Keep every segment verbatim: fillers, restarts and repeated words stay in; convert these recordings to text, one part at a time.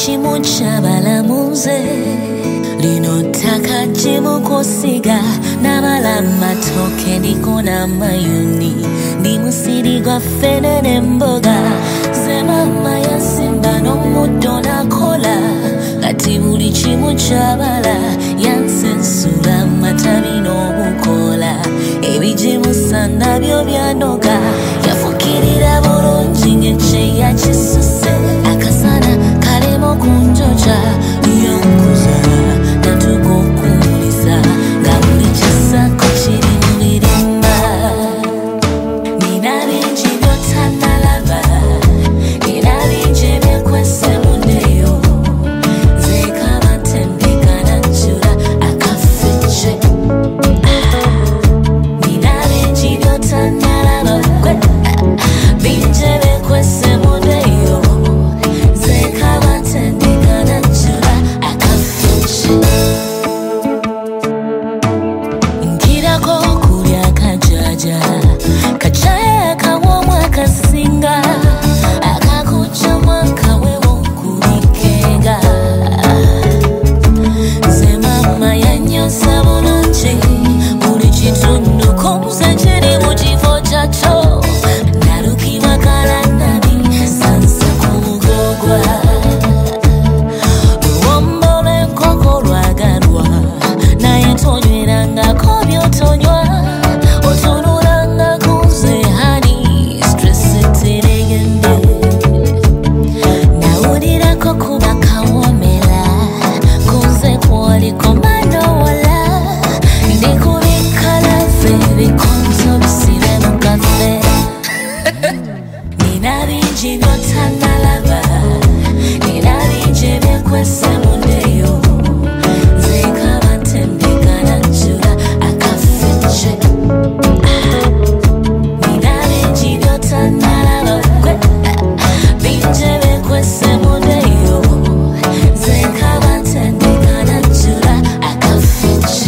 chimu chabala muze lino taka chimu kosiga nabala matoke niko na mayuni ndi musiri gwa fene nemboga ze mama yasimba n'omuddo nakola kati buli chimu chabala yansensula matabi n'obukola ebijimusa nabyo byanoga yafukirira bulungi ng'ekye yakisuse akasana kalemo kunjoja yonkuza natuka okumuliza nga buli kisako kiri mu birimba nina bingi by'otannalaba nina bingi ebyekwese munneyo nzeekaba ntendeka najjula akafecce nina bingi by'otannalaba bingi ebyekwese munneyo nzeekaba ntendeka najjula akafecce nkirako kulya kajaja kacaya akawoomu akasinga akakuca mwaka wewokubikenga nze mama yanyosa bulungi buli kitundu komuze kiri mu kifo kyakyo nalukibwa kalanabi sansa ku bugogwa luwombo lw'enkoko lwagalwa naye tonywerangako by'otonywa otunulanga kunze hani stress eteregende nawulirako kuba kawomera kunze kwoliko manowala ndikubikalafe ebikonzo bisibe mu kafe nina bingi by'otannalaba nina bingi ebyekwese munneyo nzeekaba ntendeka najjula akafecce nina bingi by'otannalaba bingi ebyekwese munneyo nzeekaba ntendeka najjula akafecce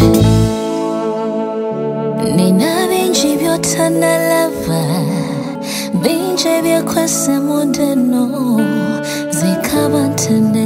nina bingi by'otannalaba bingi ebyekwese munneyo nzeekaba ntendeka